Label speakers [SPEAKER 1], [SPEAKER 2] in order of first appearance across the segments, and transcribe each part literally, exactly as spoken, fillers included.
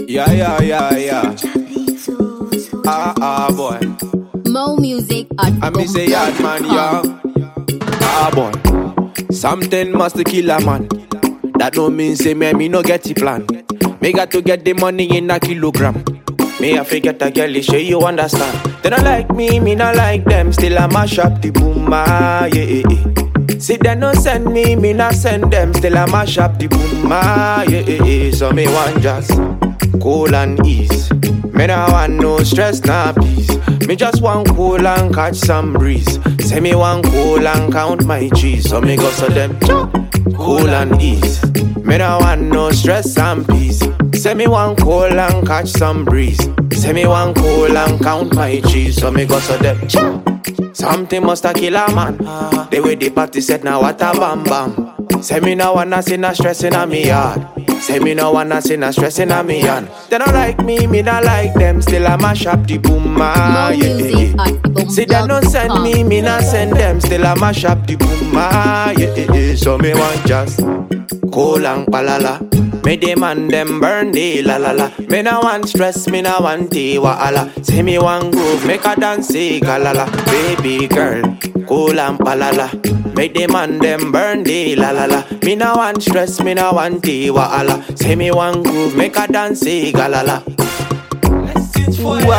[SPEAKER 1] Yeah, yeah, yeah, yeah. Ah, ah, boy.
[SPEAKER 2] Mo music at
[SPEAKER 1] I me say yard man, yeah. Ah, boy. Something must kill a man. That don't mean say me, me no get the plan. Me got to get the money in a kilogram. Me I forget a girl, sure you understand. They don't like me, me not like them. Still I mash up the boom, ah, yeah, yeah, yeah. See they no send me, me not send them. Still I mash up the boom, ah, yeah, yeah, yeah. So me want just cool and ease. Me not want no stress, nah peace. Me just want cool and catch some breeze. Say me want cool and count my cheese. So me go so them cool and ease. Me not want no stress and peace. Say me want cool and catch some breeze. Say me want cool and count my cheese. So me go so them something must a kill a man. The way the party said now what a bam bam. Say me no wanna see no stress in a me yard. Say me no wanna see no stress in a me hand. They don't like me, me not like them. Still I mash up the boom, ah, yeah, yeah, yeah. See they don't send me, me not send them. Still I mash up the boom, ah, yeah, yeah, yeah. So me want just cool and palala. Me demand them burn the la la la. Me no want stress, me no want tea wahala. Say me want groove, make a dance, say galala. Baby girl, cool and palala. Me demand them burn the la la la. Me no want stress, me no want tea wahala. Say me want groove, make a dance, say galala. Blessings for you,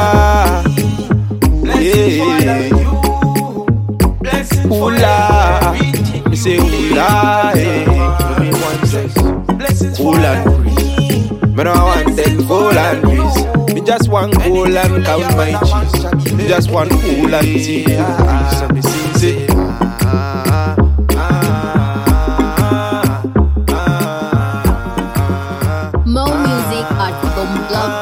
[SPEAKER 1] blessings for you. Me say oola, yeah. Me want sex. Cool and breeze. Me no want them cool and breeze. Me just want cool and count my cheese. Me just want cool and tea. So me sing say
[SPEAKER 2] Mo music at Bomblog.